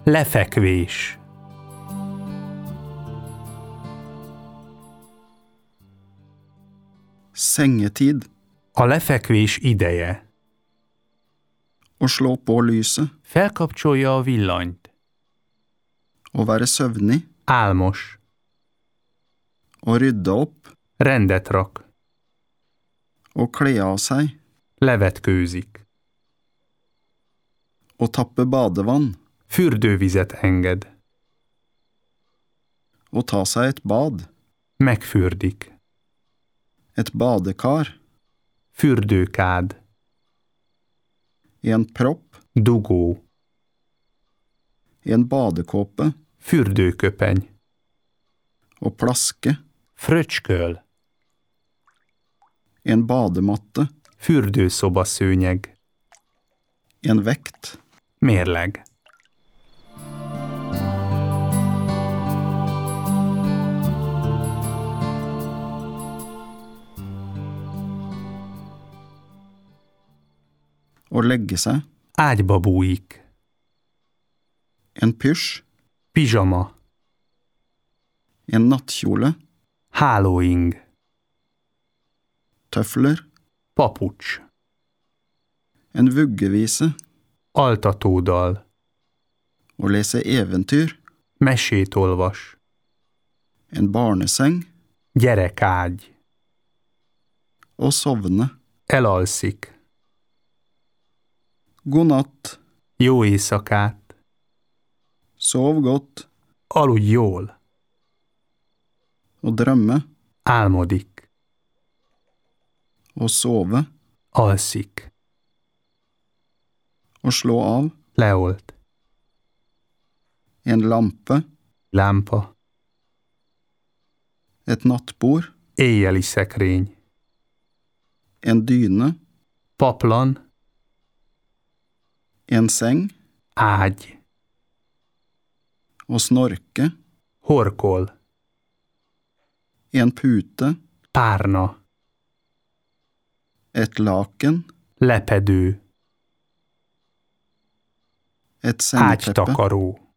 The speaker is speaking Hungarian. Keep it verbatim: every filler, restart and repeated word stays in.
Lefekvés. Sengetid. A lefekvés ideje. Å slå på lyset. Felkapcsolja a villanyt. Å være søvnig. Álmos. Å rydde opp. Rendet rak. Å kle av seg. Levetkőzik. Å tappe badevann. Fürdővizet enged. Å ta seg et bad. Megfürdik. Et badekar. Fürdőkád. En propp. Dugó. En badekåpe. Fürdőköpeny. Å plaske. Fröcsköl. En badematte. Fürdőszobaszőnyeg. En vekt. Mérleg. Å legge seg. Ágyba bújik. En pysj. Pizsama. En nattkjole. Hálóing. Tøfler. Papucs. En vuggevise. Altatódal. Å lese eventyr. Mesét olvas. En barneseng. Gyerekágy. Å sovne. Elalszik. God natt. Jó éjszakát. Sov godt. Aludj jól. Å drømme. Álmodik. Å sove. Alszik. Å slå av. Leolt. En lampe. Lámpa. Et nattbord. Éjjeli szekrény. En dyne. Paplan. En seng. Ágy. Å snorke. Horkol. En pute. Párna. Et laken. Lepedő. Et sengeteppe. Ágytakaró.